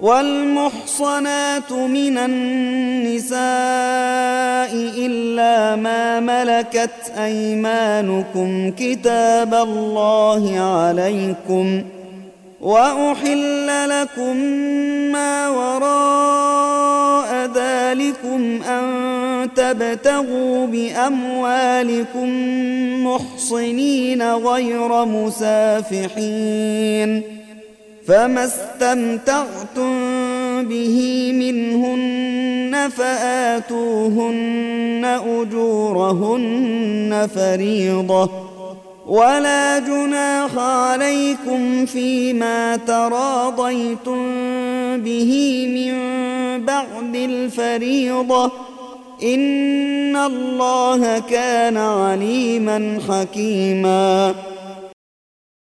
والمحصنات من النساء إلا ما ملكت أيمانكم كتاب الله عليكم، وأحل لكم ما وراء ذلكم أن تبتغوا بأموالكم محصنين غير مسافحين، فما استمتعتم به منهن فآتوهن أجورهن فريضة، ولا جناح عليكم فيما تراضيتم به من بعد الفريضة، إن الله كان عليما حكيما.